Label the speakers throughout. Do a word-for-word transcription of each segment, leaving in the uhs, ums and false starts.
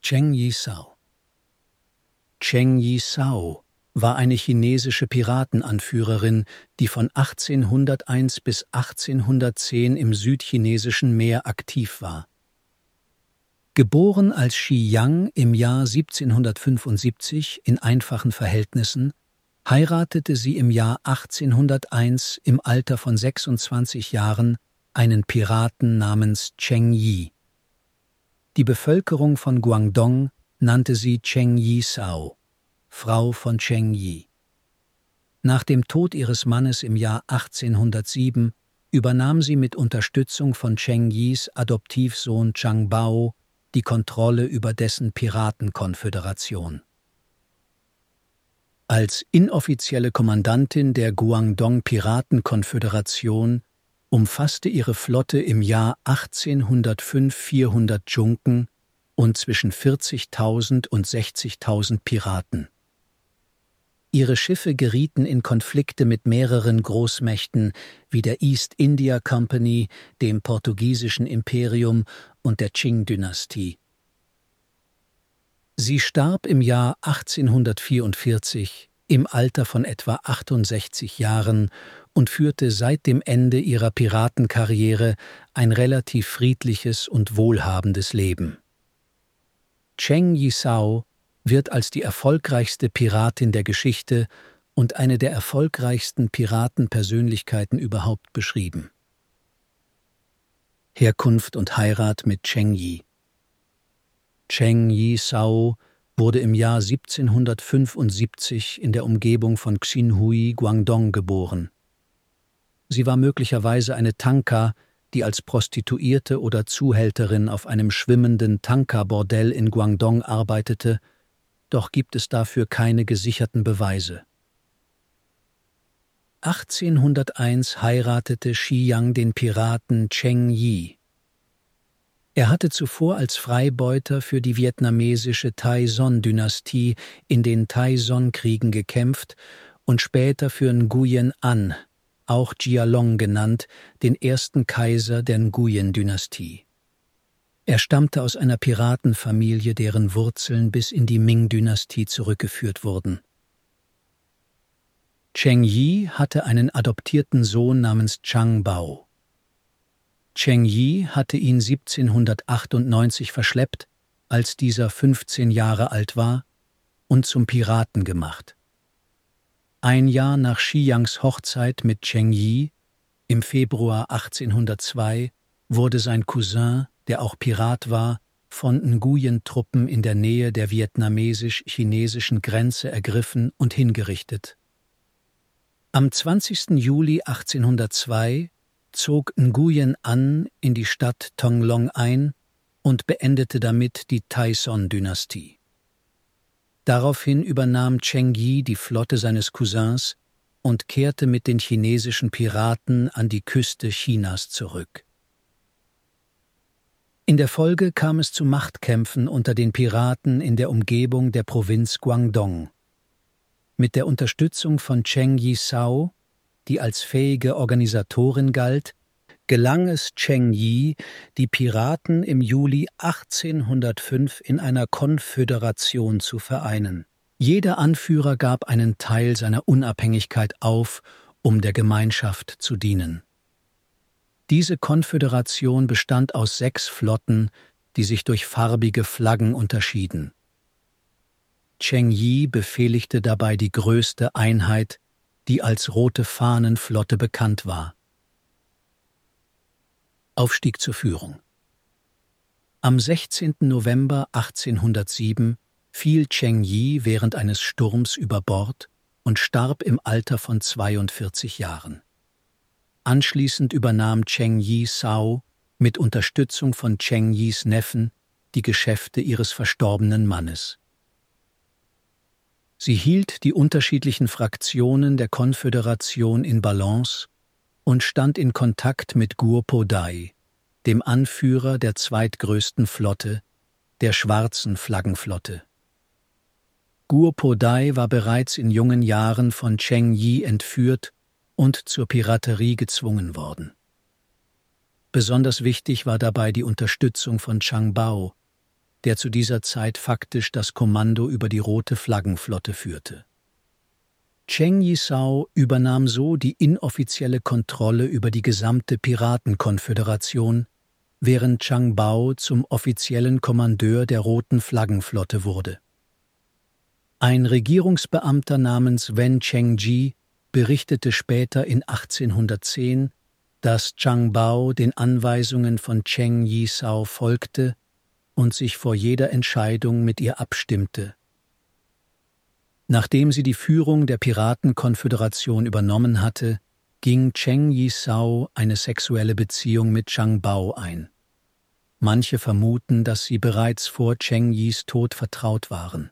Speaker 1: Cheng Yisao. Cheng Yisao war eine chinesische Piratenanführerin, die von achtzehnhunderteins bis achtzehnhundertzehn im südchinesischen Meer aktiv war. Geboren als Shi Yang im Jahr siebzehnhundertfünfundsiebzig in einfachen Verhältnissen, heiratete sie im Jahr achtzehnhunderteins im Alter von sechsundzwanzig Jahren einen Piraten namens Cheng Yi. Die Bevölkerung von Guangdong nannte sie Cheng Yisao, Frau von Cheng Yi. Nach dem Tod ihres Mannes im Jahr achtzehnhundertsieben übernahm sie mit Unterstützung von Cheng Yis Adoptivsohn Zhang Bao die Kontrolle über dessen Piratenkonföderation. Als inoffizielle Kommandantin der Guangdong-Piratenkonföderation umfasste ihre Flotte im Jahr achtzehnhundertfünf vierhundert Dschunken und zwischen vierzigtausend und sechzigtausend Piraten. Ihre Schiffe gerieten in Konflikte mit mehreren Großmächten wie der East India Company, dem portugiesischen Imperium und der Qing-Dynastie. Sie starb im Jahr achtzehnhundertvierundvierzig im Alter von etwa achtundsechzig Jahren und führte seit dem Ende ihrer Piratenkarriere ein relativ friedliches und wohlhabendes Leben. Cheng Yisao wird als die erfolgreichste Piratin der Geschichte und eine der erfolgreichsten Piratenpersönlichkeiten überhaupt beschrieben. Herkunft und Heirat mit Cheng Yi. Cheng Yisao wurde im Jahr siebzehnhundertfünfundsiebzig in der Umgebung von Xinhui, Guangdong geboren. Sie war möglicherweise eine Tanka, die als Prostituierte oder Zuhälterin auf einem schwimmenden Tanka-Bordell in Guangdong arbeitete, doch gibt es dafür keine gesicherten Beweise. achtzehnhunderteins heiratete Shi Yang den Piraten Cheng Yi. Er hatte zuvor als Freibeuter für die vietnamesische Taizong-Dynastie in den Taizong-Kriegen gekämpft und später für Nguyen An, auch Jia Long genannt, den ersten Kaiser der Nguyen-Dynastie. Er stammte aus einer Piratenfamilie, deren Wurzeln bis in die Ming-Dynastie zurückgeführt wurden. Cheng Yi hatte einen adoptierten Sohn namens Zhang Bao. Cheng Yi hatte ihn siebzehnhundertachtundneunzig verschleppt, als dieser fünfzehn Jahre alt war, und zum Piraten gemacht. Ein Jahr nach Shi Yangs Hochzeit mit Cheng Yi, im Februar achtzehnhundertzwei, wurde sein Cousin, der auch Pirat war, von Nguyen-Truppen in der Nähe der vietnamesisch-chinesischen Grenze ergriffen und hingerichtet. Am zwanzigsten Juli achtzehnhundertzwei zog Nguyen An in die Stadt Tonglong ein und beendete damit die Taizong-Dynastie. Daraufhin übernahm Cheng Yi die Flotte seines Cousins und kehrte mit den chinesischen Piraten an die Küste Chinas zurück. In der Folge kam es zu Machtkämpfen unter den Piraten in der Umgebung der Provinz Guangdong. Mit der Unterstützung von Cheng Yisao, die als fähige Organisatorin galt, gelang es Cheng Yi, die Piraten im Juli achtzehnhundertfünf in einer Konföderation zu vereinen. Jeder Anführer gab einen Teil seiner Unabhängigkeit auf, um der Gemeinschaft zu dienen. Diese Konföderation bestand aus sechs Flotten, die sich durch farbige Flaggen unterschieden. Cheng Yi befehligte dabei die größte Einheit, die als Rote Fahnenflotte bekannt war. Aufstieg zur Führung. Am sechzehnten November achtzehnhundertsieben fiel Cheng Yi während eines Sturms über Bord und starb im Alter von zweiundvierzig Jahren. Anschließend übernahm Cheng Yisao mit Unterstützung von Cheng Yis Neffen die Geschäfte ihres verstorbenen Mannes. Sie hielt die unterschiedlichen Fraktionen der Konföderation in Balance und stand in Kontakt mit Guo Po Dai, dem Anführer der zweitgrößten Flotte, der Schwarzen Flaggenflotte. Guo Po Dai war bereits in jungen Jahren von Cheng Yi entführt und zur Piraterie gezwungen worden. Besonders wichtig war dabei die Unterstützung von Zhang Bao, der zu dieser Zeit faktisch das Kommando über die Rote Flaggenflotte führte. Cheng Yisao übernahm so die inoffizielle Kontrolle über die gesamte Piratenkonföderation, während Zhang Bao zum offiziellen Kommandeur der Roten Flaggenflotte wurde. Ein Regierungsbeamter namens Wen Chengji berichtete später in achtzehnhundertzehn, dass Zhang Bao den Anweisungen von Cheng Yisao folgte und sich vor jeder Entscheidung mit ihr abstimmte. Nachdem sie die Führung der Piratenkonföderation übernommen hatte, ging Cheng Yisao eine sexuelle Beziehung mit Zhang Bao ein. Manche vermuten, dass sie bereits vor Cheng Yis Tod vertraut waren.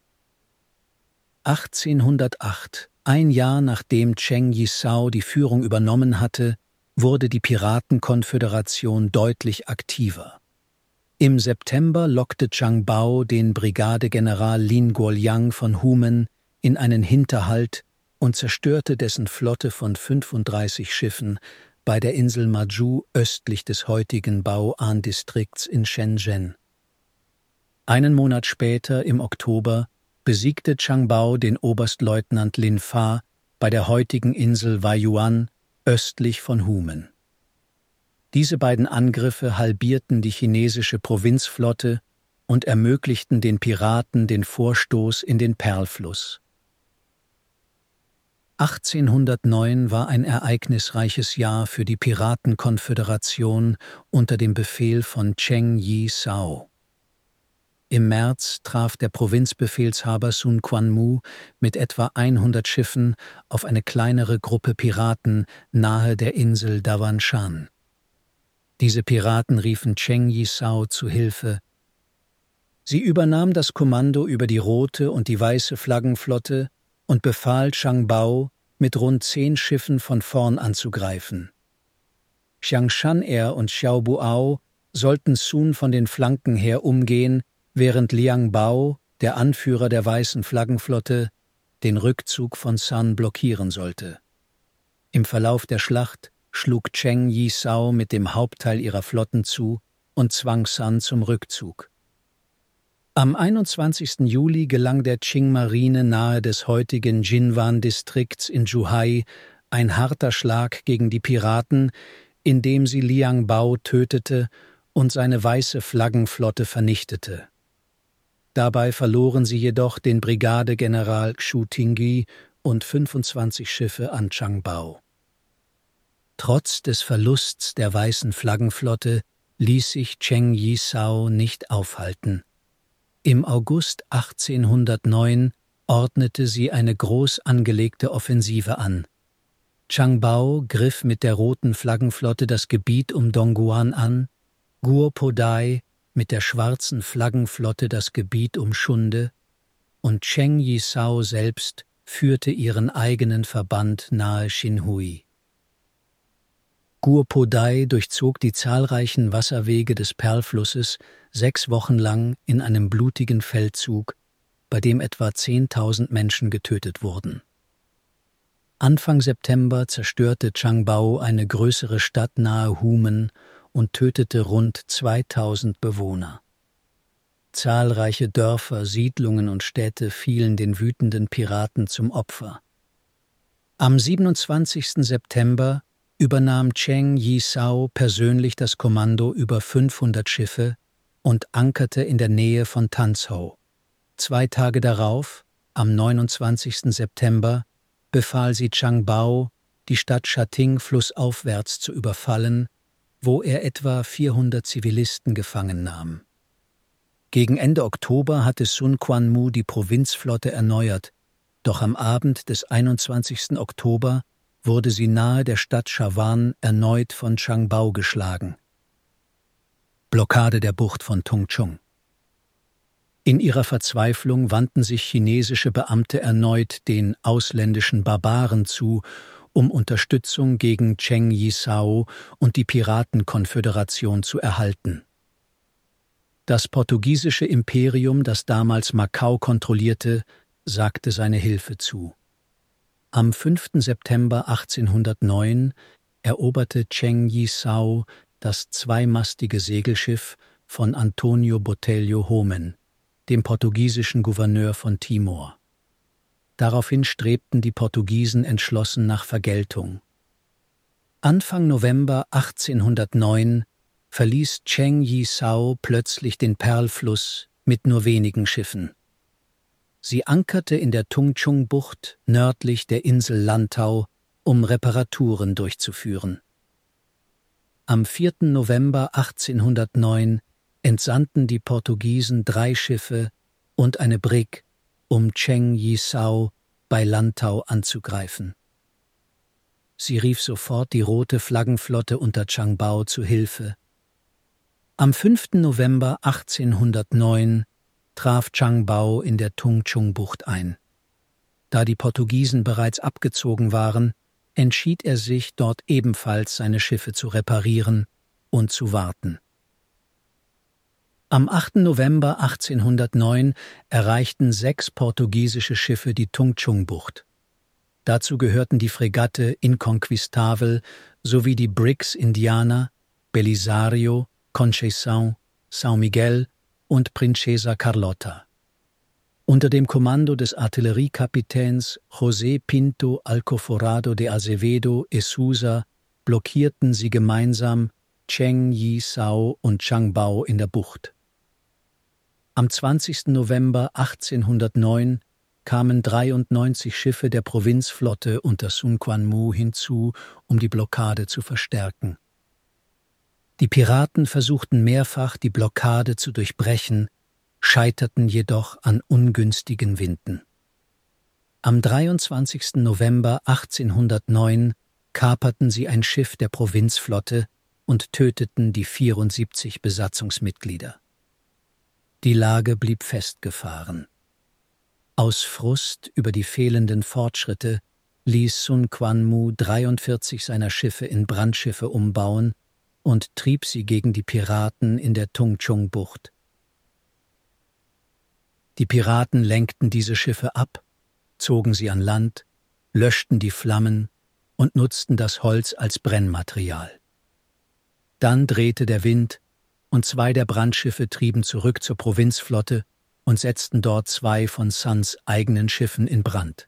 Speaker 1: achtzehnhundertacht, ein Jahr nachdem Cheng Yisao die Führung übernommen hatte, wurde die Piratenkonföderation deutlich aktiver. Im September lockte Zhang Bao den Brigadegeneral Lin Guoliang von Humen in einen Hinterhalt und zerstörte dessen Flotte von fünfunddreißig Schiffen bei der Insel Maju östlich des heutigen Bao'an-Distrikts in Shenzhen. Einen Monat später, im Oktober, besiegte Zhang Bao den Oberstleutnant Lin Fa bei der heutigen Insel Weiyuan östlich von Humen. Diese beiden Angriffe halbierten die chinesische Provinzflotte und ermöglichten den Piraten den Vorstoß in den Perlfluss. achtzehnhundertneun war ein ereignisreiches Jahr für die Piratenkonföderation unter dem Befehl von Cheng Yisao. Im März traf der Provinzbefehlshaber Sun Quan-mu mit etwa hundert Schiffen auf eine kleinere Gruppe Piraten nahe der Insel Dawanshan. Diese Piraten riefen Cheng Yisao zu Hilfe. Sie übernahm das Kommando über die Rote und die Weiße Flaggenflotte und befahl Zhang Bao, mit rund zehn Schiffen von vorn anzugreifen. Xiang Shan-er und Xiao Buao sollten Sun von den Flanken her umgehen, während Liang Bao, der Anführer der Weißen Flaggenflotte, den Rückzug von San blockieren sollte. Im Verlauf der Schlacht schlug Cheng Yisao mit dem Hauptteil ihrer Flotten zu und zwang San zum Rückzug. Am einundzwanzigsten Juli gelang der Qing-Marine nahe des heutigen Jinwan-Distrikts in Zhuhai ein harter Schlag gegen die Piraten, indem sie Liang Bao tötete und seine Weiße Flaggenflotte vernichtete. Dabei verloren sie jedoch den Brigadegeneral Xu Tingyi und fünfundzwanzig Schiffe an Zhang Bao. Trotz des Verlusts der Weißen Flaggenflotte ließ sich Cheng Yisao nicht aufhalten. Im August achtzehnhundertneun ordnete sie eine groß angelegte Offensive an. Zhang Bao griff mit der Roten Flaggenflotte das Gebiet um Dongguan an, Guo Podai mit der Schwarzen Flaggenflotte das Gebiet um Shunde und Cheng Yisao selbst führte ihren eigenen Verband nahe Xinhui. Guo Podai durchzog die zahlreichen Wasserwege des Perlflusses sechs Wochen lang in einem blutigen Feldzug, bei dem etwa zehntausend Menschen getötet wurden. Anfang September zerstörte Zhang Bao eine größere Stadt nahe Humen und tötete rund zweitausend Bewohner. Zahlreiche Dörfer, Siedlungen und Städte fielen den wütenden Piraten zum Opfer. Am siebenundzwanzigsten September übernahm Cheng Yisao persönlich das Kommando über fünfhundert Schiffe und ankerte in der Nähe von Tanzhou. Zwei Tage darauf, am neunundzwanzigsten September, befahl sie Zhang Bao, die Stadt Shating flussaufwärts zu überfallen, wo er etwa vierhundert Zivilisten gefangen nahm. Gegen Ende Oktober hatte Sun Quan-mu die Provinzflotte erneuert, doch am Abend des einundzwanzigsten Oktober wurde sie nahe der Stadt Chawan erneut von Zhang Bao geschlagen. Blockade der Bucht von Tungchung. In ihrer Verzweiflung wandten sich chinesische Beamte erneut den ausländischen Barbaren zu, um Unterstützung gegen Cheng Yisao und die Piratenkonföderation zu erhalten. Das portugiesische Imperium, das damals Macau kontrollierte, sagte seine Hilfe zu. Am fünften September achtzehnhundertneun eroberte Cheng Yisao das zweimastige Segelschiff von Antonio Botelho Homem, dem portugiesischen Gouverneur von Timor. Daraufhin strebten die Portugiesen entschlossen nach Vergeltung. Anfang November achtzehnhundertneun verließ Cheng Yi-sao plötzlich den Perlfluss mit nur wenigen Schiffen. Sie ankerte in der Tung-Chung-Bucht nördlich der Insel Lantau, um Reparaturen durchzuführen. Am vierten November achtzehnhundertneun entsandten die Portugiesen drei Schiffe und eine Brig, um Cheng Yi-sao bei Lantau anzugreifen. Sie rief sofort die Rote Flaggenflotte unter Chang Bao zu Hilfe. Am fünften November achtzehnhundertneun traf Chang Bao in der Tung-Chung-Bucht ein. Da die Portugiesen bereits abgezogen waren, entschied er sich, dort ebenfalls seine Schiffe zu reparieren und zu warten. Am achten November achtzehnhundertneun erreichten sechs portugiesische Schiffe die Tung-Chung-Bucht. Dazu gehörten die Fregatte Inconquistable sowie die Brigs Indiana, Belisario, Conceição, São Miguel und Princesa Carlota. Unter dem Kommando des Artilleriekapitäns José Pinto Alcoforado de Azevedo e Sousa blockierten sie gemeinsam Cheng Yi-sao und Chang Bao in der Bucht. Am zwanzigsten November achtzehnhundertneun kamen dreiundneunzig Schiffe der Provinzflotte unter Sun Quan Mu hinzu, um die Blockade zu verstärken. Die Piraten versuchten mehrfach, die Blockade zu durchbrechen, scheiterten jedoch an ungünstigen Winden. Am dreiundzwanzigsten November achtzehnhundertneun kaperten sie ein Schiff der Provinzflotte und töteten die vierundsiebzig Besatzungsmitglieder. Die Lage blieb festgefahren. Aus Frust über die fehlenden Fortschritte ließ Sun Quan Mu dreiundvierzig seiner Schiffe in Brandschiffe umbauen und trieb sie gegen die Piraten in der Tung-Chung-Bucht. Die Piraten lenkten diese Schiffe ab, zogen sie an Land, löschten die Flammen und nutzten das Holz als Brennmaterial. Dann drehte der Wind und zwei der Brandschiffe trieben zurück zur Provinzflotte und setzten dort zwei von Suns eigenen Schiffen in Brand.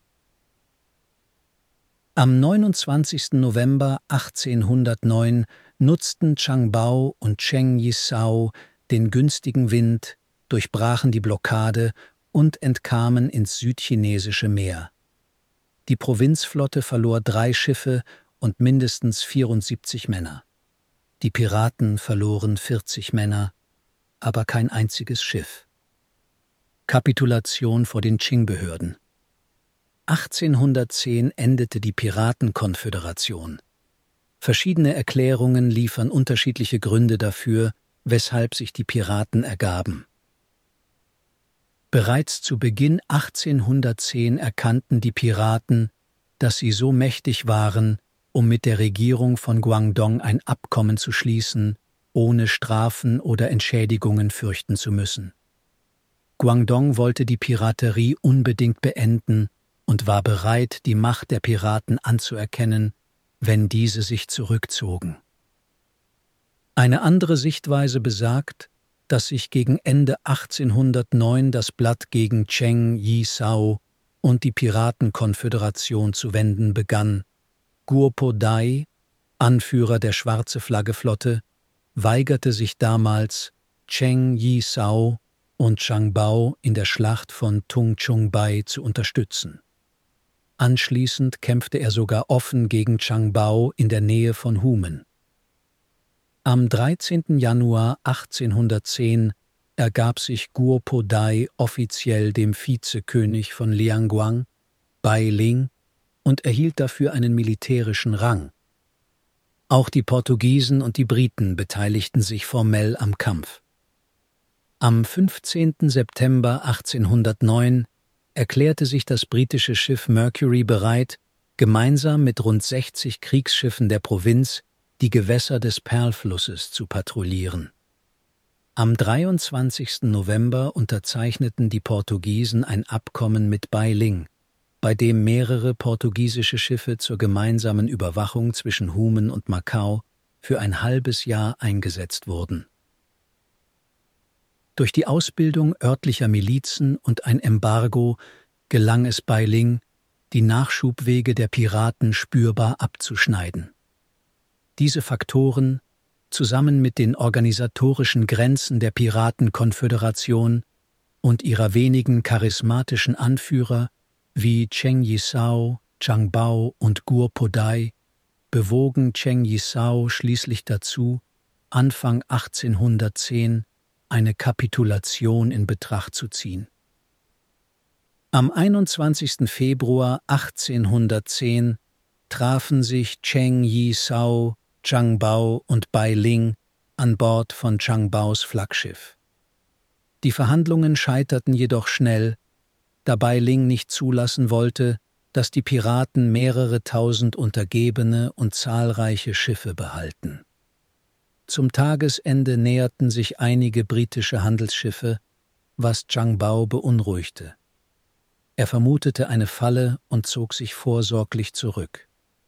Speaker 1: Am neunundzwanzigsten November achtzehnhundertneun nutzten Chang Bao und Cheng Yi-sao den günstigen Wind, durchbrachen die Blockade und entkamen ins südchinesische Meer. Die Provinzflotte verlor drei Schiffe und mindestens vierundsiebzig Männer. Die Piraten verloren vierzig Männer, aber kein einziges Schiff. Kapitulation vor den Qing-Behörden. achtzehnhundertzehn endete die Piratenkonföderation. Verschiedene Erklärungen liefern unterschiedliche Gründe dafür, weshalb sich die Piraten ergaben. Bereits zu Beginn achtzehnhundertzehn erkannten die Piraten, dass sie so mächtig waren, um mit der Regierung von Guangdong ein Abkommen zu schließen, ohne Strafen oder Entschädigungen fürchten zu müssen. Guangdong wollte die Piraterie unbedingt beenden und war bereit, die Macht der Piraten anzuerkennen, wenn diese sich zurückzogen. Eine andere Sichtweise besagt, dass sich gegen Ende achtzehnhundertneun das Blatt gegen Cheng Yi-sao und die Piratenkonföderation zu wenden begann. Guo Po Dai, Anführer der Schwarze-Flagge-Flotte, weigerte sich damals, Cheng Yi-sao und Chang Bao in der Schlacht von Tung Chung Bai zu unterstützen. Anschließend kämpfte er sogar offen gegen Chang Bao in der Nähe von Humen. Am dreizehnten Januar achtzehnhundertzehn ergab sich Guo Po Dai offiziell dem Vizekönig von Liangguang, Bai Ling, und erhielt dafür einen militärischen Rang. Auch die Portugiesen und die Briten beteiligten sich formell am Kampf. Am fünfzehnten September achtzehnhundertneun erklärte sich das britische Schiff Mercury bereit, gemeinsam mit rund sechzig Kriegsschiffen der Provinz die Gewässer des Perlflusses zu patrouillieren. Am dreiundzwanzigsten November unterzeichneten die Portugiesen ein Abkommen mit Bai Ling, bei dem mehrere portugiesische Schiffe zur gemeinsamen Überwachung zwischen Humen und Macau für ein halbes Jahr eingesetzt wurden. Durch die Ausbildung örtlicher Milizen und ein Embargo gelang es Bai Ling, die Nachschubwege der Piraten spürbar abzuschneiden. Diese Faktoren, zusammen mit den organisatorischen Grenzen der Piratenkonföderation und ihrer wenigen charismatischen Anführer wie Cheng Yisao, Zhang Bao und Guo Podai, bewogen Cheng Yisao schließlich dazu, Anfang achtzehnhundertzehn eine Kapitulation in Betracht zu ziehen. Am einundzwanzigsten Februar achtzehnhundertzehn trafen sich Cheng Yisao, Zhang Bao und Bai Ling an Bord von Zhang Baos Flaggschiff. Die Verhandlungen scheiterten jedoch schnell, da Bai Ling nicht zulassen wollte, dass die Piraten mehrere tausend Untergebene und zahlreiche Schiffe behalten. Zum Tagesende näherten sich einige britische Handelsschiffe, was Zhang Bao beunruhigte. Er vermutete eine Falle und zog sich vorsorglich zurück.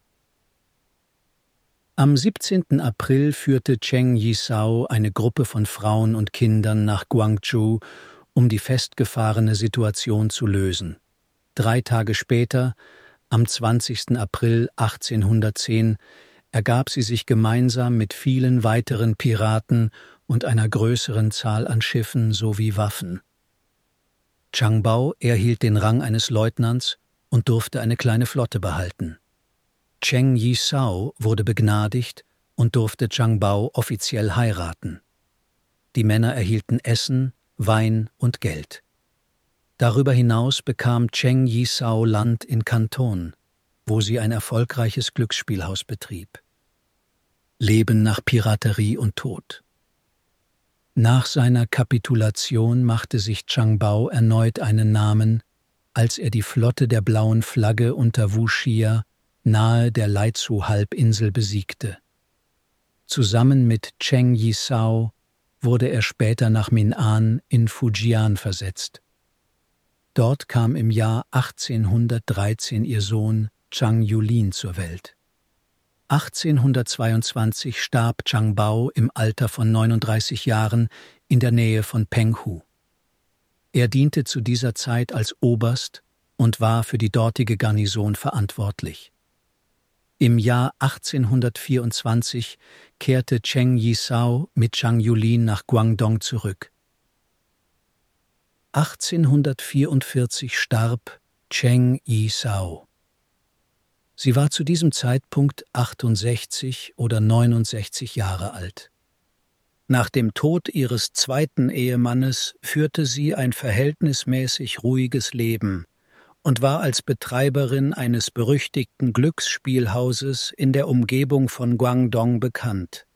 Speaker 1: Am siebzehnten April führte Cheng Yisao eine Gruppe von Frauen und Kindern nach Guangzhou, um die festgefahrene Situation zu lösen. Drei Tage später, am zwanzigsten April achtzehnhundertzehn, ergab sie sich gemeinsam mit vielen weiteren Piraten und einer größeren Zahl an Schiffen sowie Waffen. Zhang Bao erhielt den Rang eines Leutnants und durfte eine kleine Flotte behalten. Cheng Yisao wurde begnadigt und durfte Zhang Bao offiziell heiraten. Die Männer erhielten Essen, Wein und Geld. Darüber hinaus bekam Cheng Yisao Land in Kanton, wo sie ein erfolgreiches Glücksspielhaus betrieb. Leben nach Piraterie und Tod. Nach seiner Kapitulation machte sich Zhang Bao erneut einen Namen, als er die Flotte der Blauen Flagge unter Wuxia nahe der Laizu-Halbinsel besiegte. Zusammen mit Cheng Yisao wurde er später nach Min'an in Fujian versetzt. Dort kam im Jahr achtzehnhundertdreizehn ihr Sohn Zhang Yulin zur Welt. achtzehnhundertzweiundzwanzig starb Zhang Bao im Alter von neununddreißig Jahren in der Nähe von Penghu. Er diente zu dieser Zeit als Oberst und war für die dortige Garnison verantwortlich. Im Jahr achtzehnhundertvierundzwanzig kehrte Cheng Yisao mit Zhang Yulin nach Guangdong zurück. achtzehnhundertvierundvierzig starb Cheng Yisao. Sie war zu diesem Zeitpunkt achtundsechzig oder neunundsechzig Jahre alt. Nach dem Tod ihres zweiten Ehemannes führte sie ein verhältnismäßig ruhiges Leben und war als Betreiberin eines berüchtigten Glücksspielhauses in der Umgebung von Guangdong bekannt.